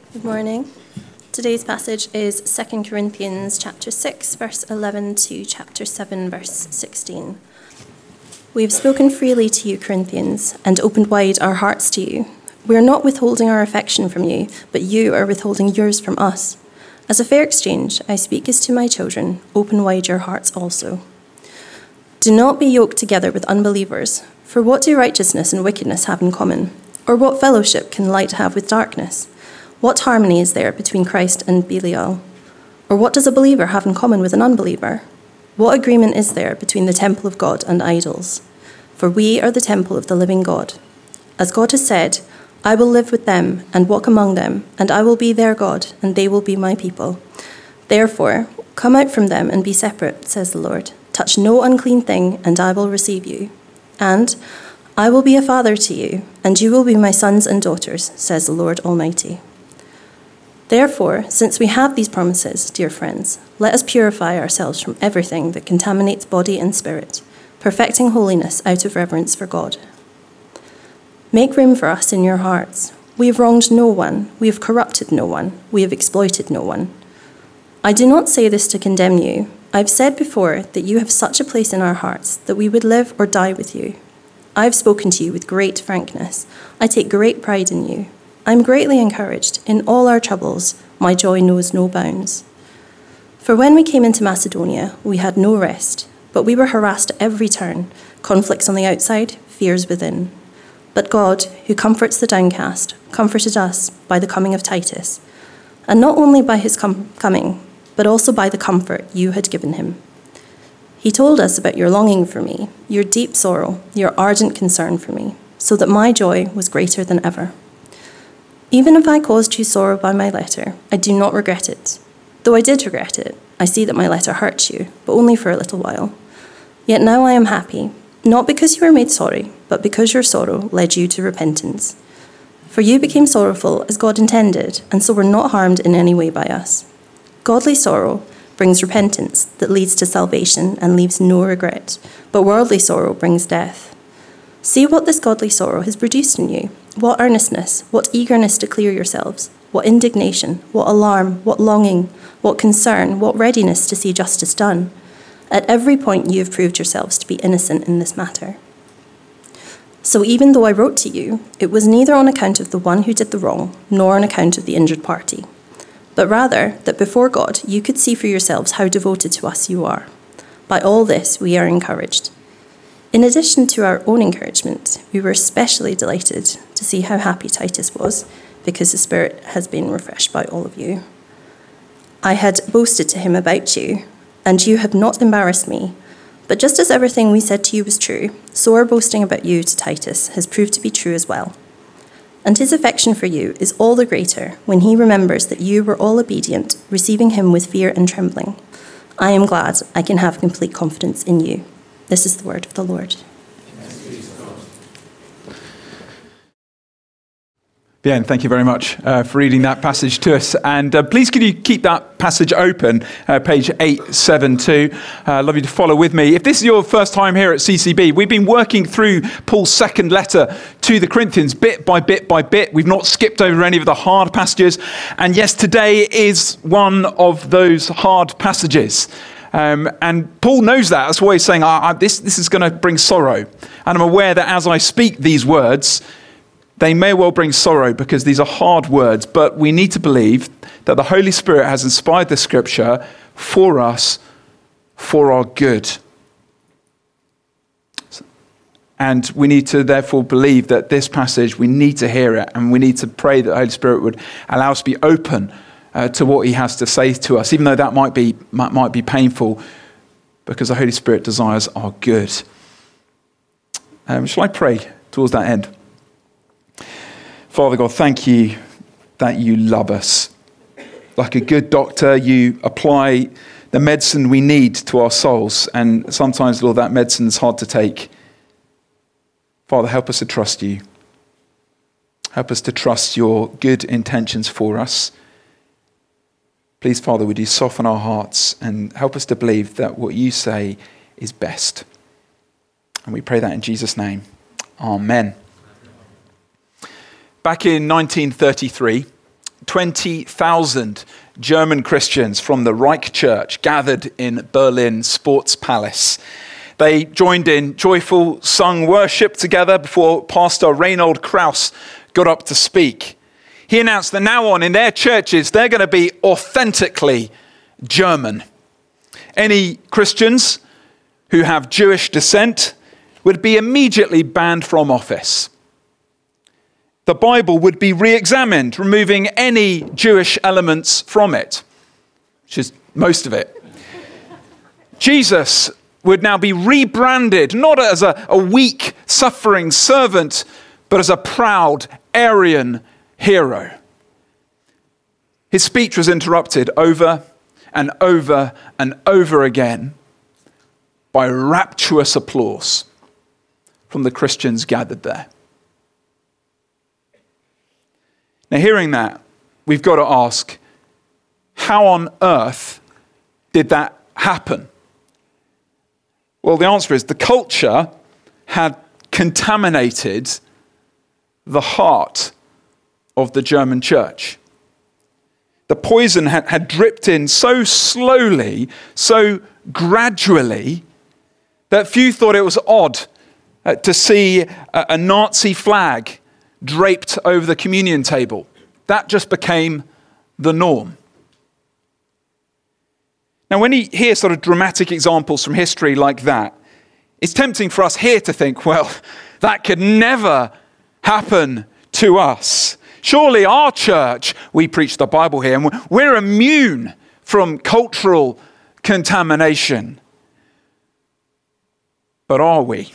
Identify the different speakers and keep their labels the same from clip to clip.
Speaker 1: Good morning. Today's passage is 2 Corinthians chapter 6, verse 11 to chapter 7, verse 16. We have spoken freely to you, Corinthians, and opened wide our hearts to you. We are not withholding our affection from you, but you are withholding yours from us. As a fair exchange, I speak as to my children, open wide your hearts also. Do not be yoked together with unbelievers, for what do righteousness and wickedness have in common? Or what fellowship can light have with darkness? What harmony is there between Christ and Belial? Or what does a believer have in common with an unbeliever? What agreement is there between the temple of God and idols? For we are the temple of the living God. As God has said, I will live with them and walk among them, and I will be their God, and they will be my people. Therefore, come out from them and be separate, says the Lord. Touch no unclean thing, and I will receive you. And I will be a father to you, and you will be my sons and daughters, says the Lord Almighty. Therefore, since we have these promises, dear friends, let us purify ourselves from everything that contaminates body and spirit, perfecting holiness out of reverence for God. Make room for us in your hearts. We have wronged no one, we have corrupted no one, we have exploited no one. I do not say this to condemn you. I've said before that you have such a place in our hearts that we would live or die with you. I've spoken to you with great frankness. I take great pride in you. I'm greatly encouraged. In all our troubles, my joy knows no bounds. For when we came into Macedonia, we had no rest, but we were harassed at every turn, conflicts on the outside, fears within. But God, who comforts the downcast, comforted us by the coming of Titus, and not only by his coming, but also by the comfort you had given him. He told us about your longing for me, your deep sorrow, your ardent concern for me, so that my joy was greater than ever. Even if I caused you sorrow by my letter, I do not regret it. Though I did regret it, I see that my letter hurt you, but only for a little while. Yet now I am happy, not because you were made sorry, but because your sorrow led you to repentance. For you became sorrowful as God intended, and so were not harmed in any way by us. Godly sorrow brings repentance that leads to salvation and leaves no regret, but worldly sorrow brings death. See what this godly sorrow has produced in you. What earnestness, what eagerness to clear yourselves, what indignation, what alarm, what longing, what concern, what readiness to see justice done. At every point you have proved yourselves to be innocent in this matter. So even though I wrote to you, it was neither on account of the one who did the wrong, nor on account of the injured party, but rather that before God you could see for yourselves how devoted to us you are. By all this we are encouraged. In addition to our own encouragement, we were especially delighted to see how happy Titus was, because the Spirit has been refreshed by all of you. I had boasted to him about you, and you have not embarrassed me. But just as everything we said to you was true, so our boasting about you to Titus has proved to be true as well. And his affection for you is all the greater when he remembers that you were all obedient, receiving him with fear and trembling. I am glad I can have complete confidence in you. This is the word of the Lord.
Speaker 2: Bien, thank you very much for reading that passage to us. And please could you keep that passage open, page 872. I'd love you to follow with me. If this is your first time here at CCB, we've been working through Paul's second letter to the Corinthians bit by bit by bit. We've not skipped over any of the hard passages. And yes, today is one of those hard passages. And Paul knows that. That's why he's saying, this is going to bring sorrow. And I'm aware that as I speak these words, they may well bring sorrow because these are hard words, but we need to believe that the Holy Spirit has inspired the scripture for us, for our good. And we need to therefore believe that this passage, we need to hear it, and we need to pray that the Holy Spirit would allow us to be open to what he has to say to us, even though that might be painful, because the Holy Spirit desires our good. Shall I pray towards that end? Father God, thank you that you love us. Like a good doctor, you apply the medicine we need to our souls, and sometimes, Lord, that medicine is hard to take. Father, help us to trust you. Help us to trust your good intentions for us. Please, Father, would you soften our hearts and help us to believe that what you say is best. And we pray that in Jesus' name. Amen. Back in 1933, 20,000 German Christians from the Reich Church gathered in Berlin Sports Palace. They joined in joyful sung worship together before Pastor Reinhold Kraus got up to speak. He announced that now on in their churches, they're going to be authentically German. Any Christians who have Jewish descent would be immediately banned from office. The Bible would be re-examined, removing any Jewish elements from it, which is most of it. Jesus would now be rebranded, not as a weak, suffering servant, but as a proud Aryan hero. His speech was interrupted over and over and over again by rapturous applause from the Christians gathered there. Now, hearing that, we've got to ask, how on earth did that happen? Well, the answer is the culture had contaminated the heart of the German church. The poison had dripped in so slowly, so gradually, that few thought it was odd to see a Nazi flag draped over the communion table. That just became the norm. Now, when you hear sort of dramatic examples from history like that, it's tempting for us here to think, well, that could never happen to us. Surely our church, we preach the Bible here, and we're immune from cultural contamination. But are we?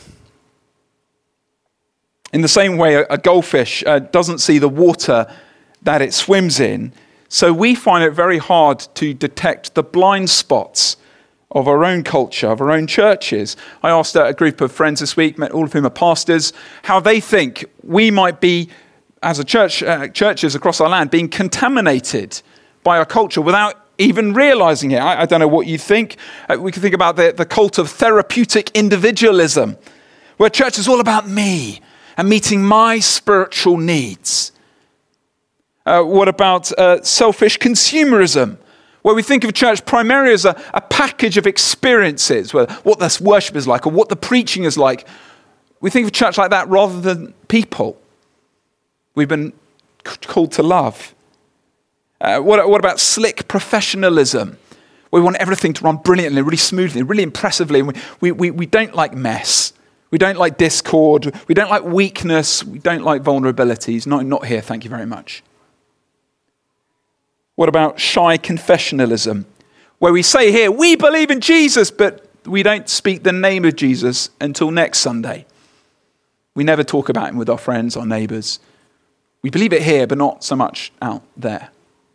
Speaker 2: In the same way, a goldfish doesn't see the water that it swims in, so we find it very hard to detect the blind spots of our own culture, of our own churches. I asked a group of friends this week, all of whom are pastors, how they think we might be, as a church, churches across our land, being contaminated by our culture without even realizing it. I don't know what you think. We can think about the cult of therapeutic individualism, where church is all about me and meeting my spiritual needs. What about selfish consumerism, where we think of church primarily as a package of experiences, where what the worship is like or what the preaching is like. We think of church like that rather than people we've been called to love. What about slick professionalism, where we want everything to run brilliantly, really smoothly, really impressively, and we don't like mess. We don't like discord. We don't like weakness. We don't like vulnerabilities. Not here, thank you very much. What about shy confessionalism, where we say here, we believe in Jesus, but we don't speak the name of Jesus until next Sunday. We never talk about him with our friends, our neighbours. We believe it here, but not so much out there.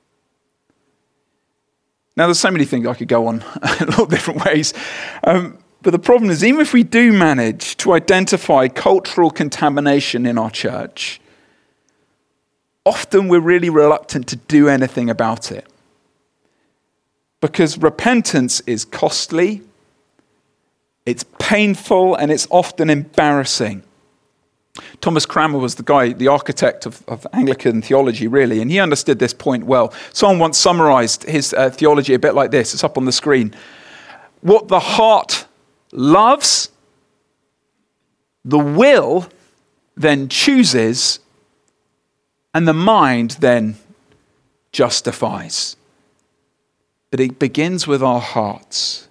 Speaker 2: Now, there's so many things I could go on a lot of different ways. But the problem is, even if we do manage to identify cultural contamination in our church, often we're really reluctant to do anything about it. Because repentance is costly, it's painful, and it's often embarrassing. Thomas Cranmer was the architect of Anglican theology, really, and he understood this point well. Someone once summarized his theology a bit like this. It's up on the screen. What the heart loves, the will then chooses, and the mind then justifies. But it begins with our hearts.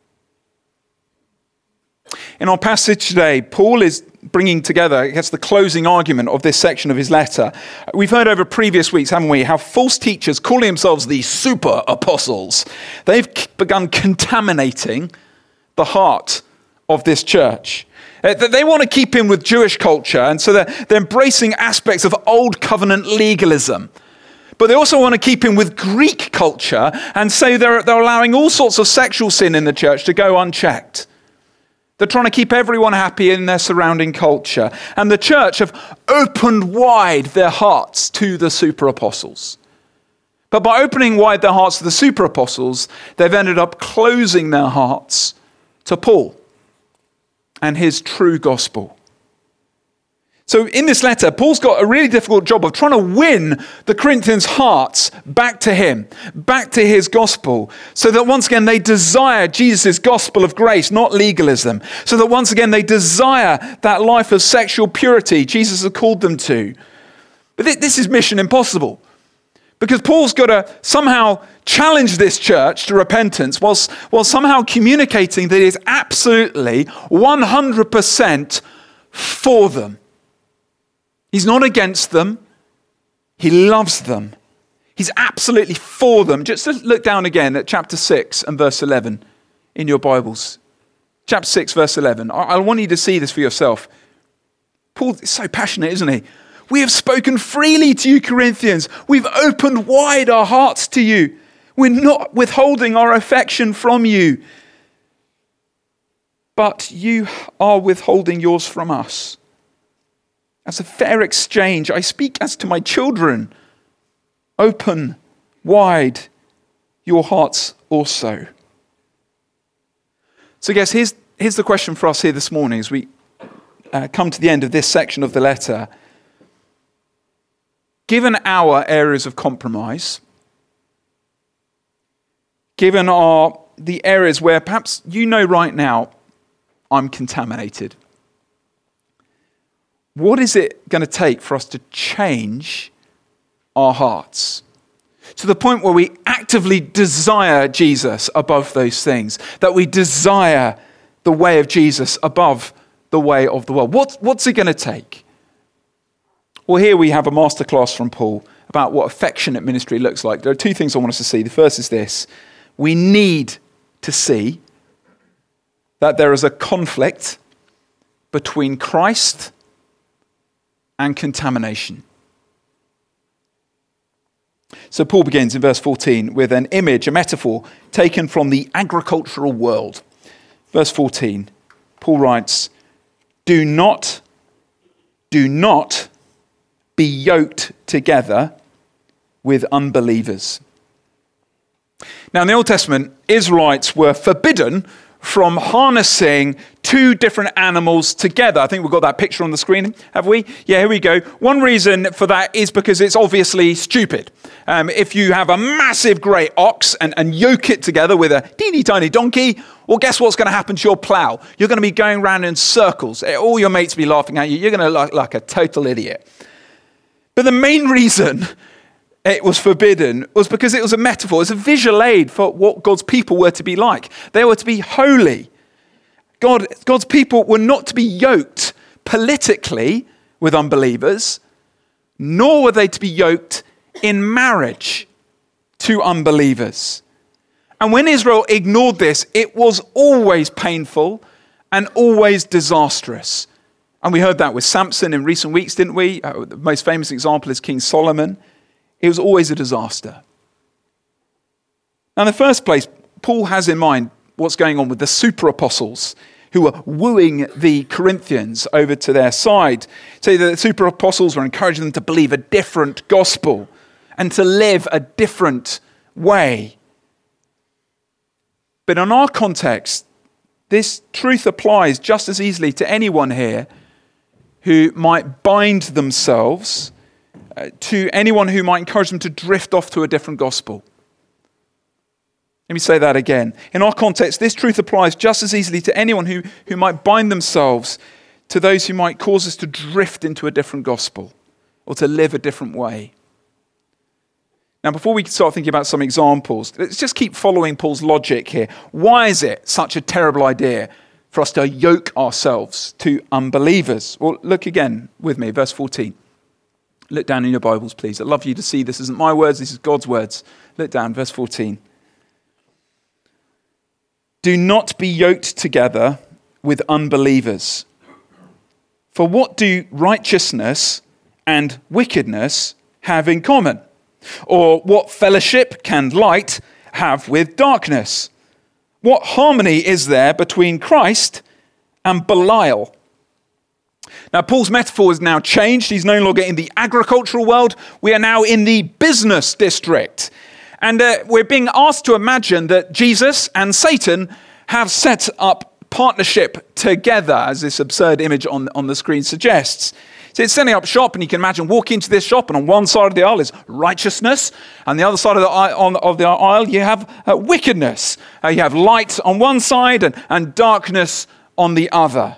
Speaker 2: In our passage today, Paul is bringing together, I guess, the closing argument of this section of his letter. We've heard over previous weeks, haven't we, how false teachers calling themselves the super apostles, they've begun contaminating the heart of this church. They want to keep in with Jewish culture, and so they're embracing aspects of old covenant legalism. But they also want to keep in with Greek culture, and so they're allowing all sorts of sexual sin in the church to go unchecked. They're trying to keep everyone happy in their surrounding culture. And the church have opened wide their hearts to the super apostles. But by opening wide their hearts to the super apostles, they've ended up closing their hearts to Paul and his true gospel. So in this letter, Paul's got a really difficult job of trying to win the Corinthians' hearts back to him, back to his gospel, so that once again they desire Jesus' gospel of grace, not legalism, so that once again they desire that life of sexual purity Jesus has called them to. But this is mission impossible, because Paul's got to somehow challenge this church to repentance while somehow communicating that he is absolutely 100% for them. He's not against them. He loves them. He's absolutely for them. Just look down again at chapter 6 and verse 11 in your Bibles. Chapter 6, verse 11. I want you to see this for yourself. Paul is so passionate, isn't he? We have spoken freely to you, Corinthians. We've opened wide our hearts to you. We're not withholding our affection from you, but you are withholding yours from us. As a fair exchange, I speak as to my children. Open wide your hearts also. So I guess here's the question for us here this morning as we come to the end of this section of the letter. Given our areas of compromise, given the areas where perhaps you know right now I'm contaminated, what is it going to take for us to change our hearts to the point where we actively desire Jesus above those things, that we desire the way of Jesus above the way of the world? What's it going to take? Well, here we have a masterclass from Paul about what affectionate ministry looks like. There are two things I want us to see. The first is this: we need to see that there is a conflict between Christ and contamination. So Paul begins in verse 14 with an image, a metaphor taken from the agricultural world. Verse 14, Paul writes, Do not be yoked together with unbelievers. Now in the Old Testament, Israelites were forbidden from harnessing two different animals together. I think we've got that picture on the screen, have we? Yeah, here we go. One reason for that is because it's obviously stupid. If you have a massive great ox and yoke it together with a teeny tiny donkey, well, guess what's going to happen to your plow? You're going to be going around in circles. All your mates will be laughing at you. You're going to look like a total idiot. But the main reason it was forbidden was because it was a metaphor. It was a visual aid for what God's people were to be like. They were to be holy. God's people were not to be yoked politically with unbelievers, nor were they to be yoked in marriage to unbelievers. And when Israel ignored this, it was always painful and always disastrous. And we heard that with Samson in recent weeks, didn't we? The most famous example is King Solomon. It was always a disaster. Now, in the first place, Paul has in mind what's going on with the super apostles who were wooing the Corinthians over to their side. So the super apostles were encouraging them to believe a different gospel and to live a different way. But in our context, this truth applies just as easily to anyone here who might bind themselves to anyone who might encourage them to drift off to a different gospel. Let me say that again. In our context, this truth applies just as easily to anyone who might bind themselves to those who might cause us to drift into a different gospel or to live a different way. Now, before we start thinking about some examples, let's just keep following Paul's logic here. Why is it such a terrible idea for us to yoke ourselves to unbelievers? Well, look again with me, verse 14. Look down in your Bibles, please. I'd love you to see this isn't my words, this is God's words. Look down, verse 14. Do not be yoked together with unbelievers. For what do righteousness and wickedness have in common? Or what fellowship can light have with darkness? What harmony is there between Christ and Belial? Now, Paul's metaphor has now changed. He's no longer in the agricultural world. We are now in the business district. And we're being asked to imagine that Jesus and Satan have set up partnership together, as this absurd image on the screen suggests. So it's setting up shop, and you can imagine walking into this shop, and on one side of the aisle is righteousness, and the other side of the aisle you have wickedness. You have light on one side and darkness on the other.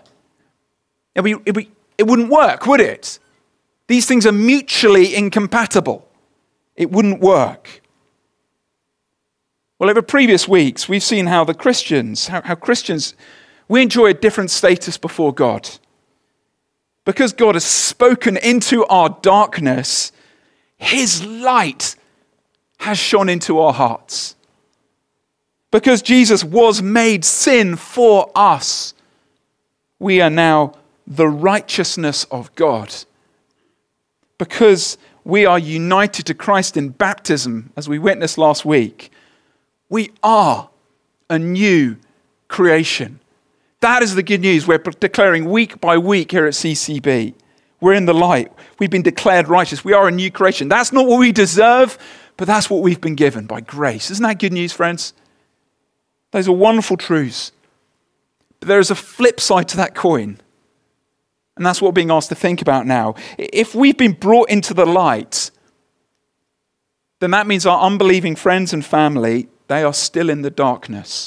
Speaker 2: It wouldn't work, would it? These things are mutually incompatible. It wouldn't work. Well, over previous weeks, we've seen how Christians, we enjoy a different status before God. Because God has spoken into our darkness, his light has shone into our hearts. Because Jesus was made sin for us, we are now the righteousness of God. Because we are united to Christ in baptism, as we witnessed last week, we are a new creation. That is the good news we're declaring week by week here at CCB. We're in the light. We've been declared righteous. We are a new creation. That's not what we deserve, but that's what we've been given by grace. Isn't that good news, friends? Those are wonderful truths. But there is a flip side to that coin. And that's what we're being asked to think about now. If we've been brought into the light, then that means our unbelieving friends and family, they are still in the darkness.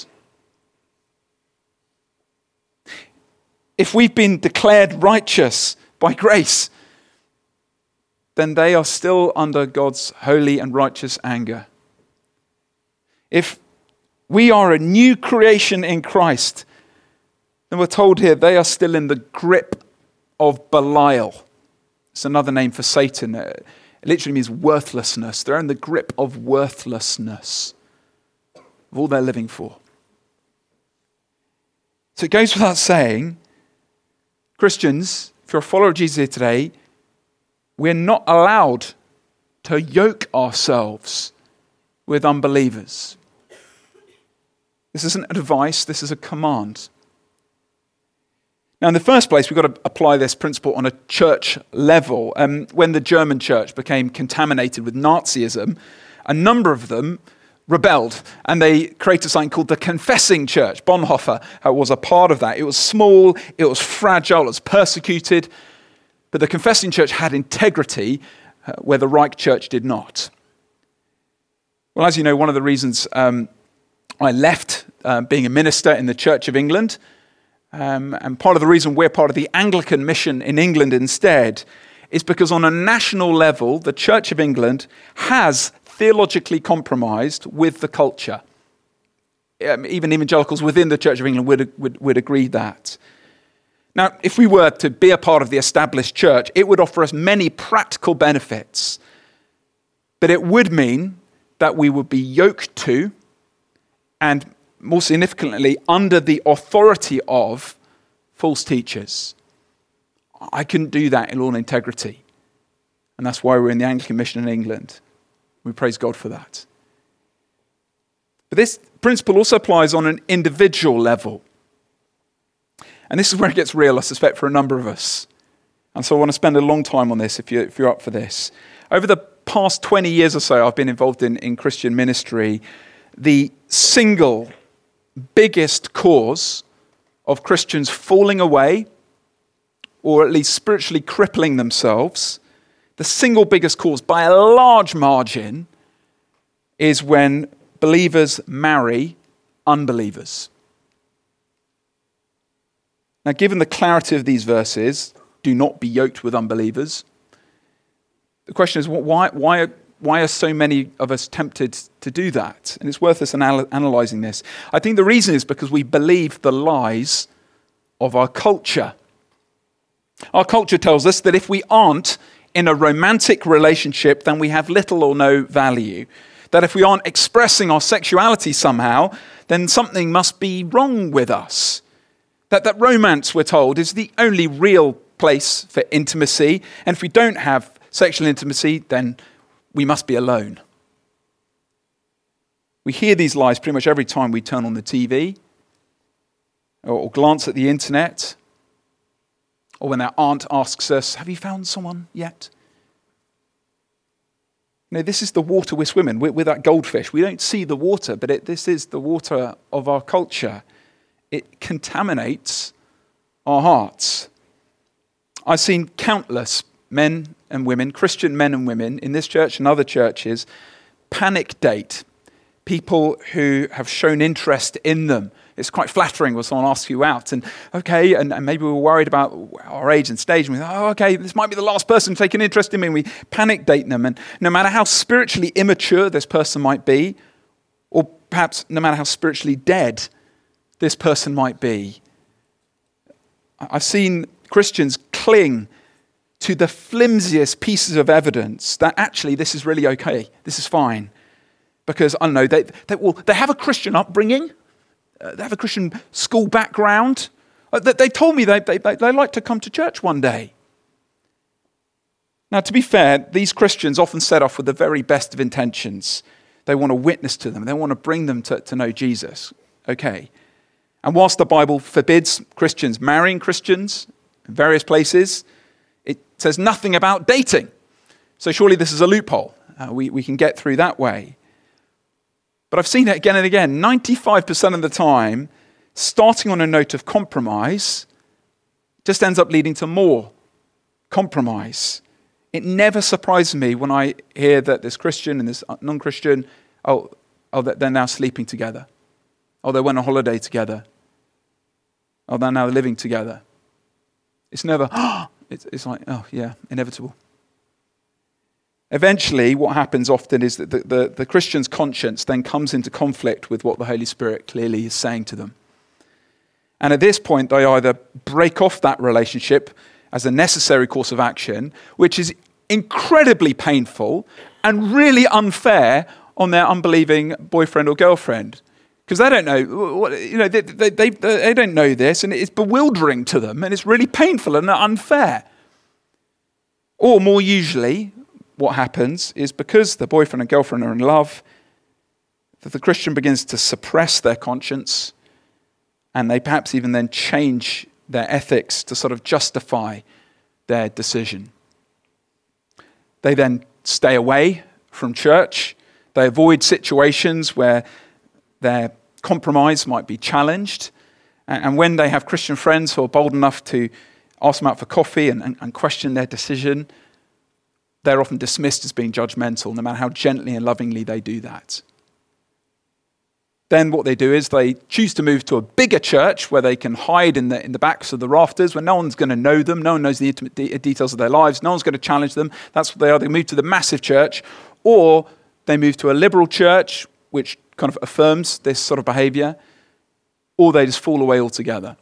Speaker 2: If we've been declared righteous by grace, then they are still under God's holy and righteous anger. If we are a new creation in Christ, then we're told here they are still in the grip of Belial. It's another name for Satan. It literally means worthlessness. They're in the grip of worthlessness, of all they're living for. So it goes without saying, Christians, if you're a follower of Jesus here today, we're not allowed to yoke ourselves with unbelievers. This isn't advice, this is a command. Now, in the first place, we've got to apply this principle on a church level. When the German church became contaminated with Nazism, a number of them rebelled, and they created something called the Confessing Church. Bonhoeffer was a part of that. It was small, it was fragile, it was persecuted, but the Confessing Church had integrity where the Reich Church did not. Well, as you know, one of the reasons I left being a minister in the Church of England, and part of the reason we're part of the Anglican mission in England instead, is because on a national level, the Church of England has theologically compromised with the culture. Even evangelicals within the Church of England would agree that. Now, if we were to be a part of the established church, it would offer us many practical benefits. But it would mean that we would be yoked to, and more significantly, under the authority of false teachers. I couldn't do that in all integrity. And that's why we're in the Anglican mission in England. We praise God for that. But this principle also applies on an individual level. And this is where it gets real, I suspect, for a number of us. And so I want to spend a long time on this if you're up for this. Over the past 20 years or so, I've been involved in Christian ministry. The single biggest cause of Christians falling away, or at least spiritually crippling themselves, the single biggest cause by a large margin is when believers marry unbelievers. Now, given the clarity of these verses, do not be yoked with unbelievers. The question is, why are so many of us tempted to do that? And it's worth us analysing this. I think the reason is because we believe the lies of our culture. Our culture tells us that if we aren't in a romantic relationship, then we have little or no value. That if we aren't expressing our sexuality somehow, then something must be wrong with us. That romance, we're told, is the only real place for intimacy. And if we don't have sexual intimacy, then we must be alone. We hear these lies pretty much every time we turn on the TV or glance at the internet, or when our aunt asks us, have you found someone yet? You know, this is the water we're swimming. We're that goldfish. We don't see the water, but this is the water of our culture. It contaminates our hearts. I've seen countless men and women, Christian men and women in this church and other churches, panic date people who have shown interest in them. It's quite flattering when someone asks you out and maybe we're worried about our age and stage and we think, this might be the last person to take an interest in me, and we panic date them. And no matter how spiritually immature this person might be, or perhaps no matter how spiritually dead this person might be, I've seen Christians cling to the flimsiest pieces of evidence that actually this is really okay, this is fine. Because, I don't know, they have a Christian upbringing, they have a Christian school background. They told me they like to come to church one day. Now, to be fair, these Christians often set off with the very best of intentions. They want to witness to them. They want to bring them to know Jesus. Okay. And whilst the Bible forbids Christians marrying Christians in various places, it says nothing about dating. So surely this is a loophole. We can get through that way. But I've seen it again and again. 95% of the time, starting on a note of compromise just ends up leading to more compromise. It never surprises me when I hear that this Christian and this non-Christian, they're now sleeping together. Oh, they went on holiday together. Oh, they're now living together. It's never, it's like, inevitable. Eventually, what happens often is that the Christian's conscience then comes into conflict with what the Holy Spirit clearly is saying to them. And at this point, they either break off that relationship as a necessary course of action, which is incredibly painful and really unfair on their unbelieving boyfriend or girlfriend. Because they don't know, they don't know this, and it's bewildering to them, and it's really painful and unfair. Or more usually, what happens is because the boyfriend and girlfriend are in love, that the Christian begins to suppress their conscience, and they perhaps even then change their ethics to sort of justify their decision. They then stay away from church. They avoid situations where their compromise might be challenged. And when they have Christian friends who are bold enough to ask them out for coffee and question their decision, they're often dismissed as being judgmental, no matter how gently and lovingly they do that. Then what they do is they choose to move to a bigger church where they can hide in the backs of the rafters, where no one's going to know them, no one knows the intimate details of their lives, no one's going to challenge them. That's what they are. They move to the massive church, or they move to a liberal church, which kind of affirms this sort of behavior, or they just fall away altogether.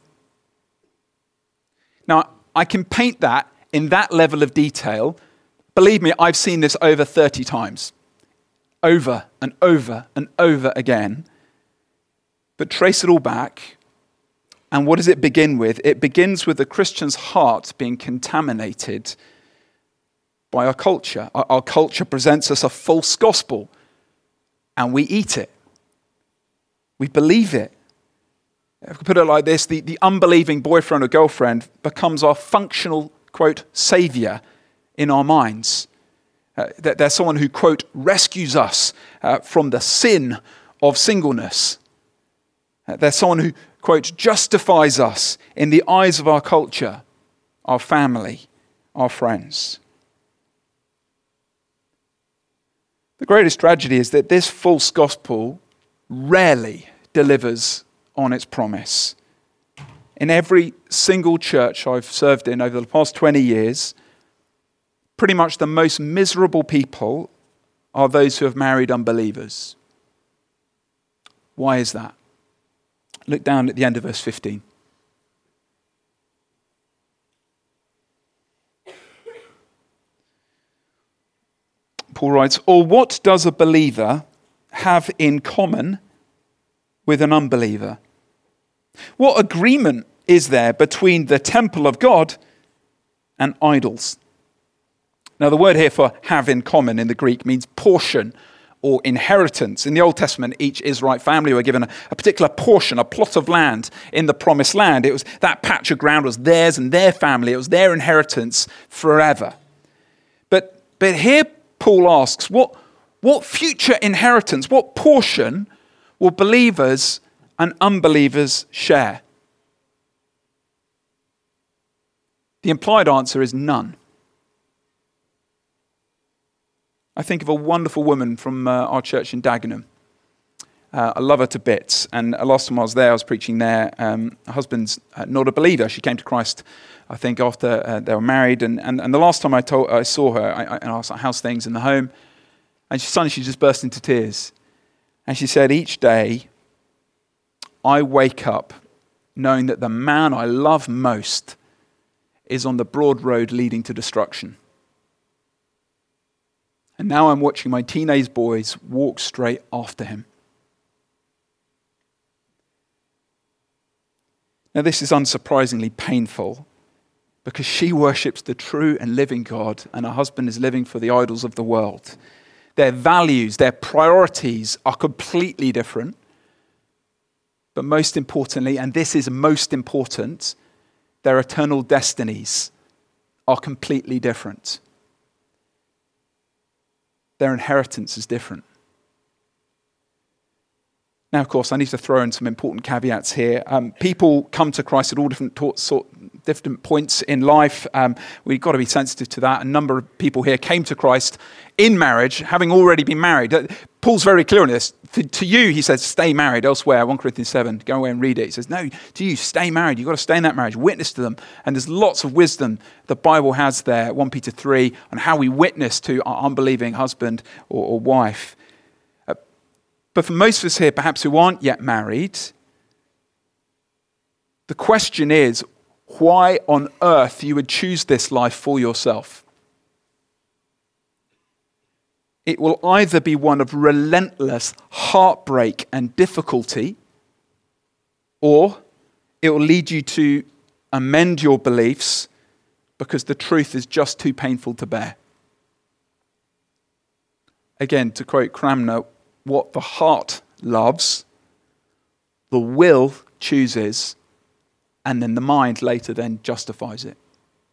Speaker 2: Now, I can paint that in that level of detail. Believe me, I've seen this over 30 times, over and over and over again. But trace it all back, and what does it begin with? It begins with the Christian's heart being contaminated by our culture. Our culture presents us a false gospel, and we eat it. We believe it. If we put it like this, the unbelieving boyfriend or girlfriend becomes our functional, quote, savior in our minds. They're someone who, quote, rescues us from the sin of singleness. They're someone who, quote, justifies us in the eyes of our culture, our family, our friends. The greatest tragedy is that this false gospel rarely delivers on its promise. In every single church I've served in over the past 20 years, pretty much the most miserable people are those who have married unbelievers. Why is that? Look down at the end of verse 15. Paul writes, "Or what does a believer have in common with an unbeliever? What agreement is there between the temple of God and idols?" Now, the word here for have in common in the Greek means portion or inheritance. In the Old Testament, each Israelite family were given a particular portion, a plot of land in the promised land. It was that patch of ground was theirs and their family. It was their inheritance forever. But here Paul asks, what future inheritance, what portion will believers and unbelievers share? The implied answer is none. I think of a wonderful woman from our church in Dagenham. I love her to bits. And last time I was there, I was preaching there. Her husband's not a believer. She came to Christ, I think, after they were married. And the last time I saw her, I asked, how's things in the home? And suddenly she just burst into tears. And she said, each day I wake up knowing that the man I love most is on the broad road leading to destruction. And now I'm watching my teenage boys walk straight after him. Now, this is unsurprisingly painful because she worships the true and living God and her husband is living for the idols of the world. Their values, their priorities are completely different. But most importantly, and this is most important, their eternal destinies are completely different. Their inheritance is different. Now, of course, I need to throw in some important caveats here. People come to Christ at all different points in life. We've got to be sensitive to that. A number of people here came to Christ in marriage, having already been married. Paul's very clear on this. To you, he says, stay married. Elsewhere, 1 Corinthians 7, go away and read it. He says, no, to you, stay married. You've got to stay in that marriage, witness to them. And there's lots of wisdom the Bible has there, 1 Peter 3, on how we witness to our unbelieving husband or wife. But for most of us here, perhaps who aren't yet married, the question is why on earth you would choose this life for yourself. It will either be one of relentless heartbreak and difficulty, or it will lead you to amend your beliefs because the truth is just too painful to bear. Again, to quote Cranmer, what the heart loves, the will chooses, and then the mind later then justifies it.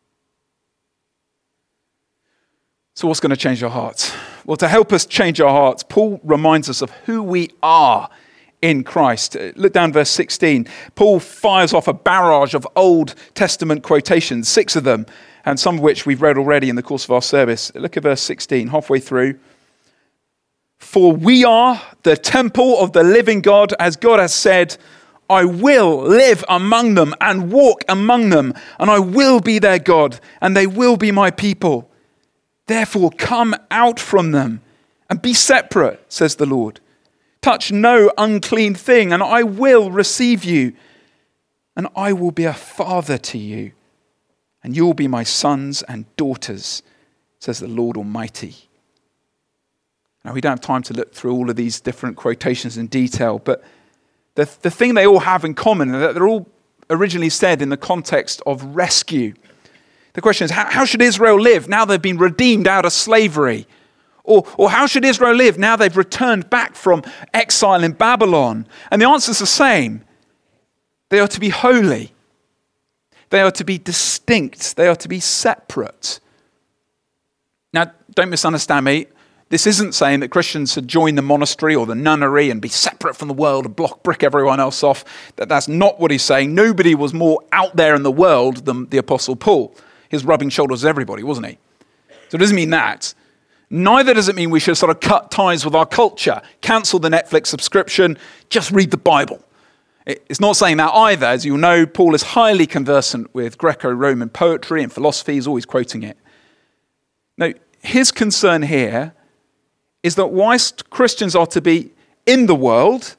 Speaker 2: So what's going to change our hearts? Well, to help us change our hearts, Paul reminds us of who we are in Christ. Look down verse 16. Paul fires off a barrage of Old Testament quotations, 6 of them, and some of which we've read already in the course of our service. Look at verse 16, halfway through. For we are the temple of the living God, as God has said, I will live among them and walk among them, and I will be their God, and they will be my people. Therefore, come out from them and be separate, says the Lord. Touch no unclean thing, and I will receive you, and I will be a father to you, and you will be my sons and daughters, says the Lord Almighty. Now, we don't have time to look through all of these different quotations in detail, but the thing they all have in common is that they're all originally said in the context of rescue. The question is, how should Israel live now they've been redeemed out of slavery? Or how should Israel live now they've returned back from exile in Babylon? And the answer is the same. They are to be holy. They are to be distinct. They are to be separate. Now, don't misunderstand me. This isn't saying that Christians should join the monastery or the nunnery and be separate from the world and brick everyone else off. That's not what he's saying. Nobody was more out there in the world than the Apostle Paul. He was rubbing shoulders with everybody, wasn't he? So it doesn't mean that. Neither does it mean we should sort of cut ties with our culture, cancel the Netflix subscription, just read the Bible. It's not saying that either. As you'll know, Paul is highly conversant with Greco-Roman poetry and philosophy. He's always quoting it. Now, his concern here is that whilst Christians are to be in the world,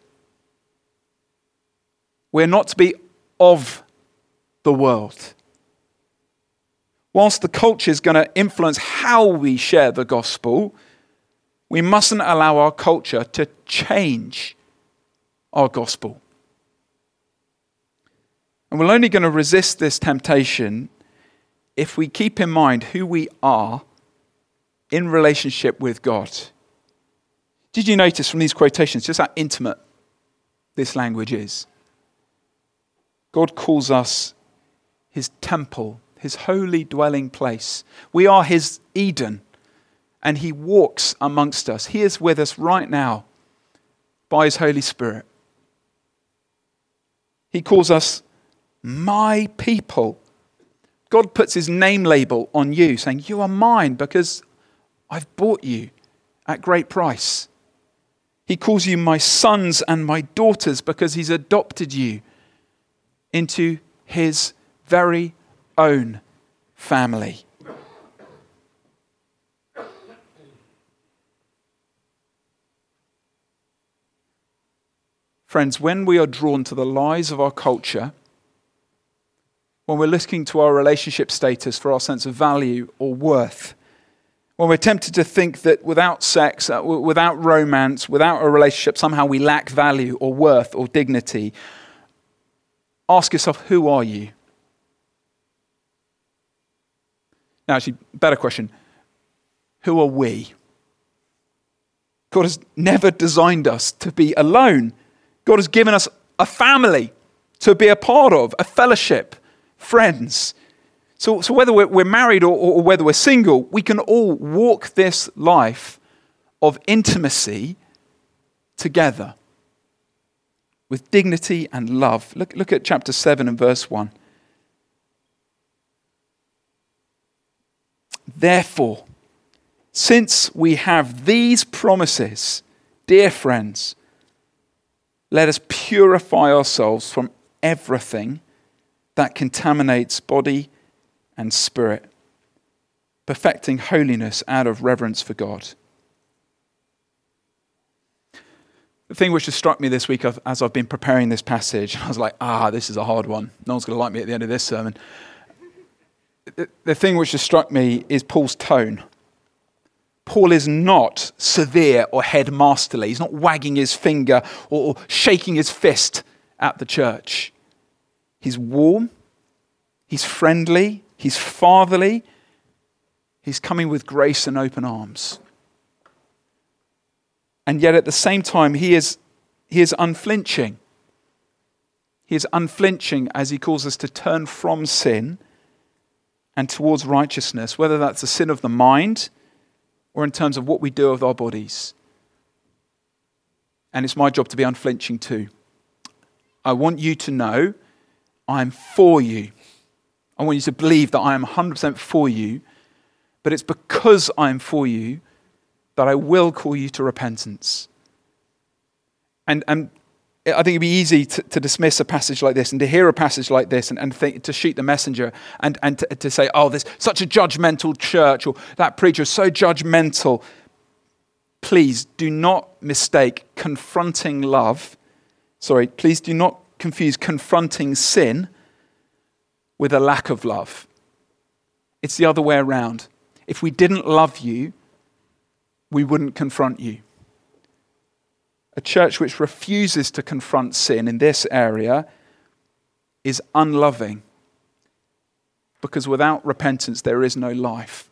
Speaker 2: we're not to be of the world. Whilst the culture is going to influence how we share the gospel, we mustn't allow our culture to change our gospel. And we're only going to resist this temptation if we keep in mind who we are in relationship with God. Did you notice from these quotations just how intimate this language is? God calls us his temple, his holy dwelling place. We are his Eden, and he walks amongst us. He is with us right now by his Holy Spirit. He calls us my people. God puts his name label on you, saying, you are mine because I've bought you at great price. He calls you my sons and my daughters because he's adopted you into his very own family. Friends, when we are drawn to the lies of our culture, when we're looking to our relationship status for our sense of value or worth, when we're tempted to think that without sex, without romance, without a relationship, somehow we lack value or worth or dignity, ask yourself, who are you? Now, actually, better question, who are we? God has never designed us to be alone. God has given us a family to be a part of, a fellowship, friends. So whether we're married or whether we're single, we can all walk this life of intimacy together with dignity and love. Look at chapter 7 and verse 1. Therefore, since we have these promises, dear friends, let us purify ourselves from everything that contaminates body and spirit, perfecting holiness out of reverence for God. The thing which has struck me this week as I've been preparing this passage, I was like, this is a hard one. No one's going to like me at the end of this sermon. The thing which has struck me is Paul's tone. Paul is not severe or headmasterly. He's not wagging his finger or shaking his fist at the church. He's warm, he's friendly, he's fatherly, he's coming with grace and open arms. And yet at the same time, he is unflinching. He is unflinching as he calls us to turn from sin and towards righteousness, whether that's the sin of the mind or in terms of what we do with our bodies. And it's my job to be unflinching too. I want you to know I'm for you. I want you to believe that I am 100% for you, but it's because I'm for you that I will call you to repentance. And I think it'd be easy to dismiss a passage like this and to hear a passage like this and think, to shoot the messenger and to say, this such a judgmental church, or that preacher is so judgmental. Please do not mistake confronting love. Please do not confuse confronting sin with a lack of love. It's the other way around. If we didn't love you, we wouldn't confront you. A church which refuses to confront sin in this area is unloving, because without repentance there is no life.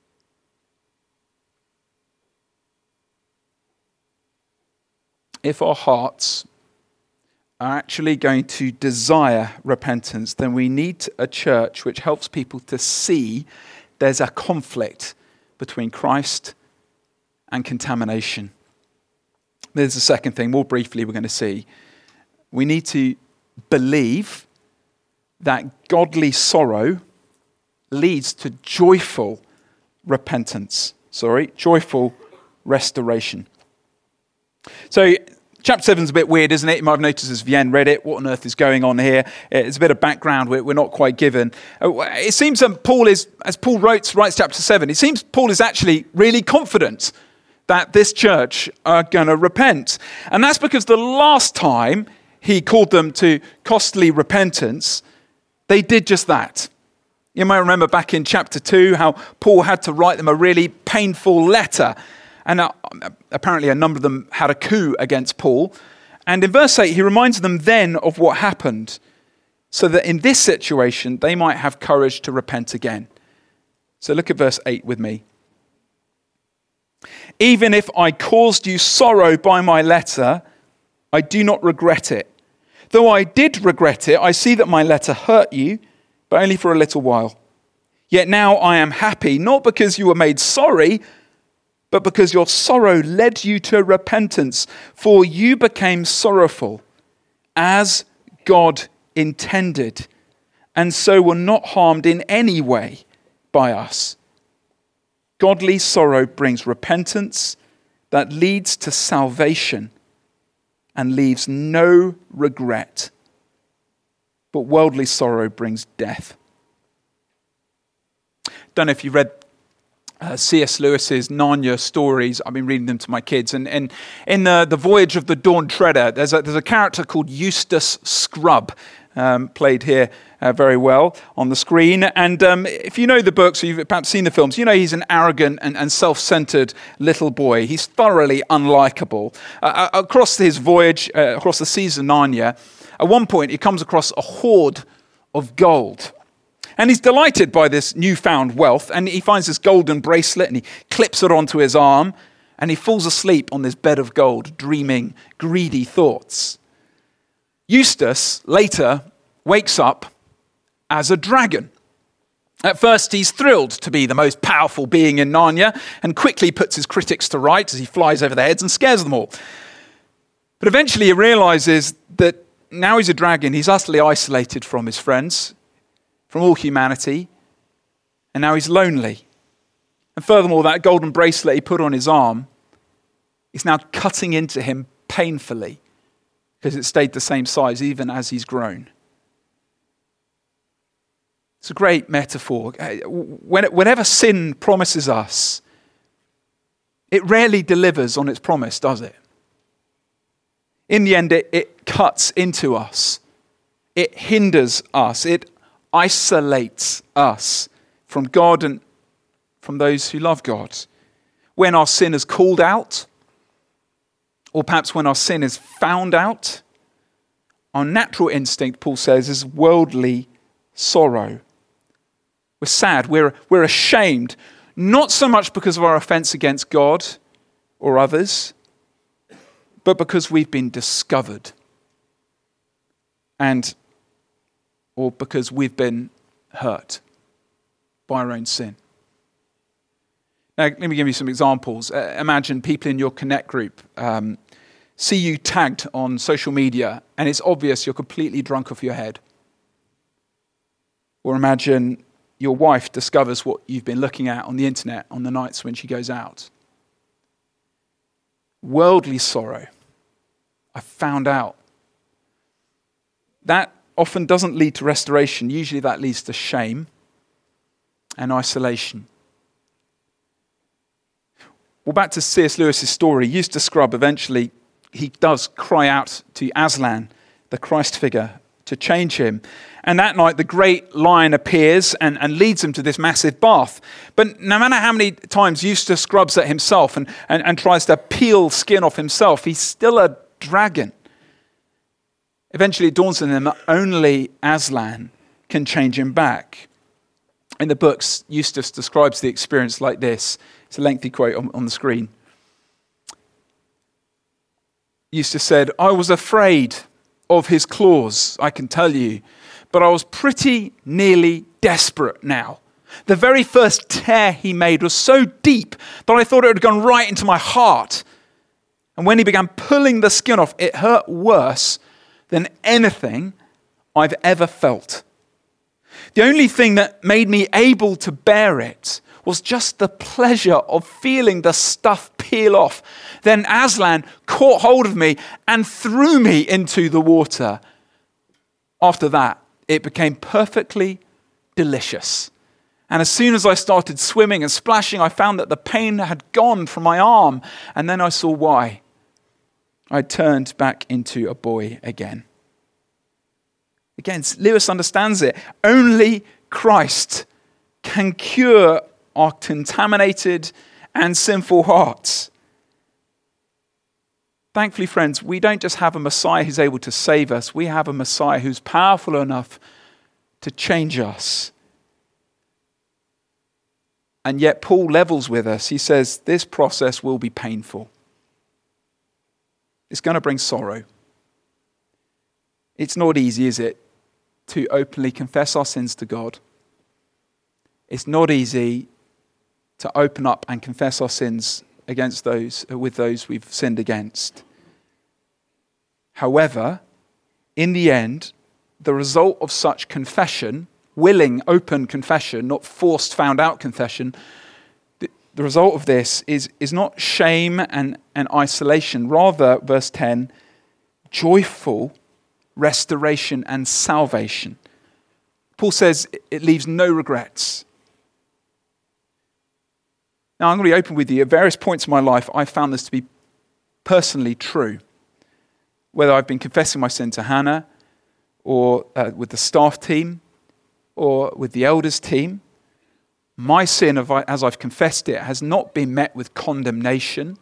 Speaker 2: If our hearts are actually going to desire repentance, then we need a church which helps people to see there's a conflict between Christ and contamination. There's the second thing, more briefly, we're going to see. We need to believe that godly sorrow leads to joyful repentance. Joyful restoration. So, chapter 7 is a bit weird, isn't it? You might have noticed as Vienne read it, what on earth is going on here? It's a bit of background we're not quite given. It seems that Paul is, as Paul writes chapter 7, it seems Paul is actually really confident that this church are going to repent. And that's because the last time he called them to costly repentance, they did just that. You might remember back in chapter 2 how Paul had to write them a really painful letter. And apparently a number of them had a coup against Paul. And in verse 8, he reminds them then of what happened, so that in this situation, they might have courage to repent again. So look at verse 8 with me. Even if I caused you sorrow by my letter, I do not regret it. Though I did regret it, I see that my letter hurt you, but only for a little while. Yet now I am happy, not because you were made sorry, but because your sorrow led you to repentance, for you became sorrowful, as God intended, and so were not harmed in any way by us. Godly sorrow brings repentance that leads to salvation and leaves no regret. But worldly sorrow brings death. Don't know if you read C.S. Lewis's Narnia stories. I've been reading them to my kids. And in the Voyage of the Dawn Treader, there's a character called Eustace Scrubb, played here very well on the screen. And if you know the books, or you've perhaps seen the films, you know he's an arrogant and self-centered little boy. He's thoroughly unlikable. Across his voyage, across the seas of Narnia, at one point he comes across a hoard of gold. And he's delighted by this newfound wealth, and he finds this golden bracelet, and he clips it onto his arm, and he falls asleep on this bed of gold, dreaming greedy thoughts. Eustace later wakes up as a dragon. At first, he's thrilled to be the most powerful being in Narnia, and quickly puts his critics to right as he flies over their heads and scares them all. But eventually he realizes that now he's a dragon, he's utterly isolated from his friends, from all humanity, and now he's lonely. And furthermore, that golden bracelet he put on his arm is now cutting into him painfully because it stayed the same size even as he's grown. It's a great metaphor. Whenever sin promises us, it rarely delivers on its promise, does it? In the end, it cuts into us. It hinders us. It isolates us from God and from those who love God. When our sin is called out, or perhaps when our sin is found out, our natural instinct, Paul says, is worldly sorrow. We're sad, we're ashamed, not so much because of our offense against God or others, but because we've been discovered or because we've been hurt by our own sin. Now, let me give you some examples. Imagine people in your Connect group see you tagged on social media and it's obvious you're completely drunk off your head. Or imagine your wife discovers what you've been looking at on the internet on the nights when she goes out. Worldly sorrow. I found out. That often doesn't lead to restoration. Usually that leads to shame and isolation. Well, back to C.S. Lewis's story. Eustace Scrubb, eventually, he does cry out to Aslan, the Christ figure, to change him. And that night, the great lion appears and leads him to this massive bath. But no matter how many times Eustace scrubs at himself and tries to peel skin off himself, he's still a dragon. Eventually it dawns on him that only Aslan can change him back. In the books, Eustace describes the experience like this. It's a lengthy quote on the screen. Eustace said, "I was afraid of his claws, I can tell you, but I was pretty nearly desperate now. The very first tear he made was so deep that I thought it had gone right into my heart. And when he began pulling the skin off, it hurt worse than anything I've ever felt. The only thing that made me able to bear it was just the pleasure of feeling the stuff peel off. Then Aslan caught hold of me and threw me into the water. After that, it became perfectly delicious. And as soon as I started swimming and splashing, I found that the pain had gone from my arm. And then I saw why. I turned back into a boy again." Again, Lewis understands it. Only Christ can cure our contaminated and sinful hearts. Thankfully, friends, we don't just have a Messiah who's able to save us. We have a Messiah who's powerful enough to change us. And yet Paul levels with us. He says this process will be painful. It's going to bring sorrow. It's not easy, is it, to openly confess our sins to God? It's not easy to open up and confess our sins against those we've sinned against. However, in the end, the result of such confession, willing, open confession, not forced, found out confession, the result of this is not shame and isolation. Rather, verse 10, joyful restoration and salvation. Paul says it leaves no regrets. Now, I'm going to be open with you. At various points in my life, I found this to be personally true. Whether I've been confessing my sin to Hannah, or with the staff team, or with the elders team, my sin, as I've confessed it, has not been met with condemnation,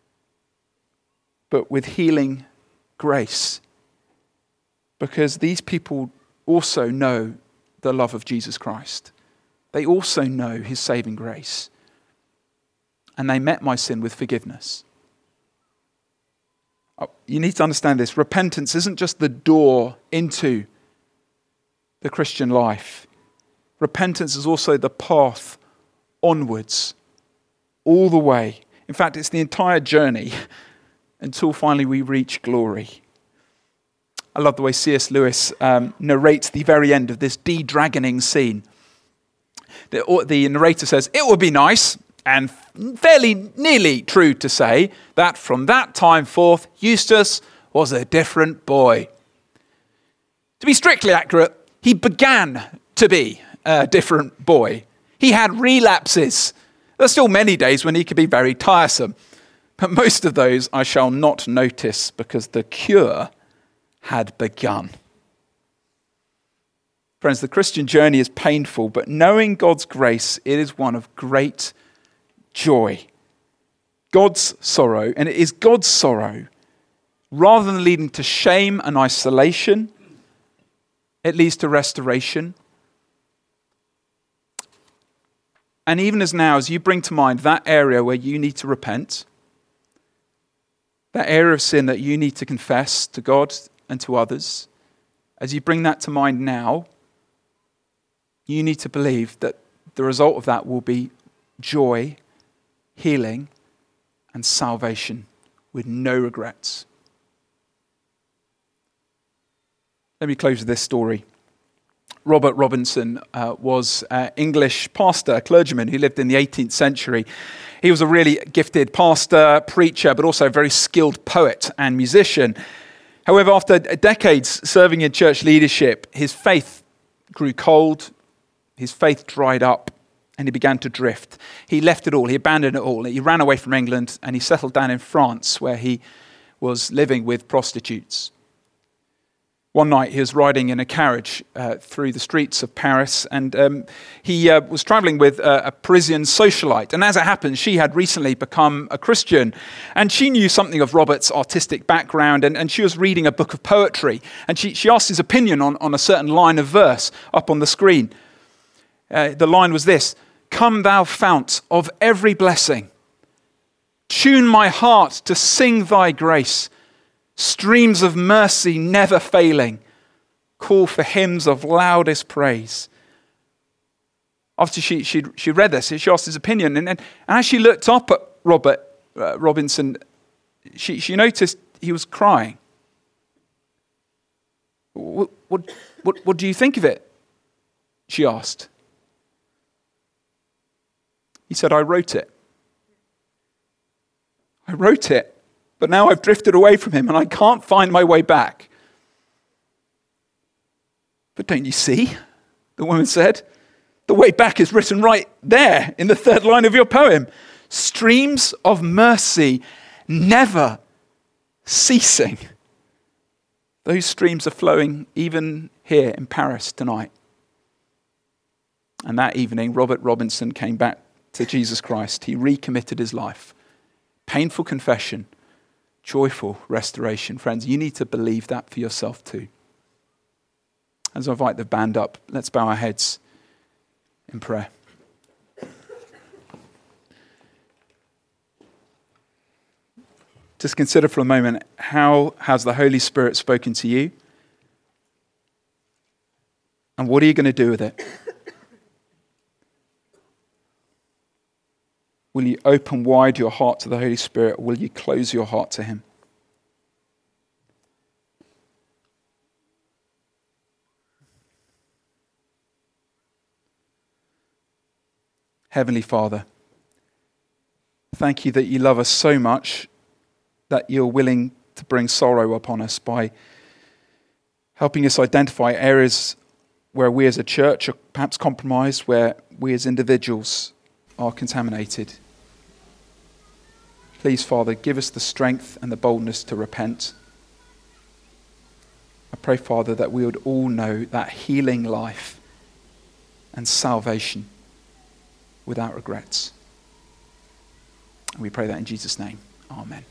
Speaker 2: but with healing grace. Because these people also know the love of Jesus Christ. They also know his saving grace. And they met my sin with forgiveness. You need to understand this. Repentance isn't just the door into the Christian life. Repentance is also the path onwards, all the way. In fact, it's the entire journey until finally we reach glory. I love the way C.S. Lewis narrates the very end of this de-dragoning scene. The narrator says, "It would be nice and fairly nearly true to say that from that time forth, Eustace was a different boy." To be strictly accurate, he began to be a different boy. He had relapses. There's still many days when he could be very tiresome, but most of those I shall not notice because the cure had begun. Friends, the Christian journey is painful, but knowing God's grace, it is one of great joy. God's sorrow, and it is God's sorrow, rather than leading to shame and isolation, it leads to restoration. And even as now, as you bring to mind that area where you need to repent, that area of sin that you need to confess to God and to others, as you bring that to mind now, you need to believe that the result of that will be joy, healing, and salvation with no regrets. Let me close with this story. Robert Robinson was an English pastor, a clergyman who lived in the 18th century. He was a really gifted pastor, preacher, but also a very skilled poet and musician. However, after decades serving in church leadership, his faith grew cold, his faith dried up, and he began to drift. He left it all, he abandoned it all. He ran away from England and he settled down in France where he was living with prostitutes. One night he was riding in a carriage through the streets of Paris, and he was traveling with a Parisian socialite. And as it happened, she had recently become a Christian, and she knew something of Robert's artistic background, and she was reading a book of poetry. And she asked his opinion on a certain line of verse up on the screen. The line was this: "Come thou fount of every blessing, tune my heart to sing thy grace. Streams of mercy never failing, call for hymns of loudest praise." After she read this, she asked his opinion, and as she looked up at Robert Robinson, she noticed he was crying. What do you think of it?" she asked. He said, "I wrote it. I wrote it. But now I've drifted away from him and I can't find my way back." "But don't you see?" the woman said. "The way back is written right there in the third line of your poem. Streams of mercy never ceasing." Those streams are flowing even here in Paris tonight. And that evening, Robert Robinson came back to Jesus Christ. He recommitted his life. Painful confession, joyful restoration. Friends, you need to believe that for yourself too. As I invite the band up, let's bow our heads in prayer. Just consider for a moment, how has the Holy Spirit spoken to you? And what are you going to do with it? Will you open wide your heart to the Holy Spirit, or will you close your heart to him? Heavenly Father, thank you that you love us so much that you're willing to bring sorrow upon us by helping us identify areas where we as a church are perhaps compromised, where we as individuals are contaminated. Please, Father, give us the strength and the boldness to repent. I pray, Father, that we would all know that healing life and salvation without regrets. And we pray that in Jesus' name. Amen.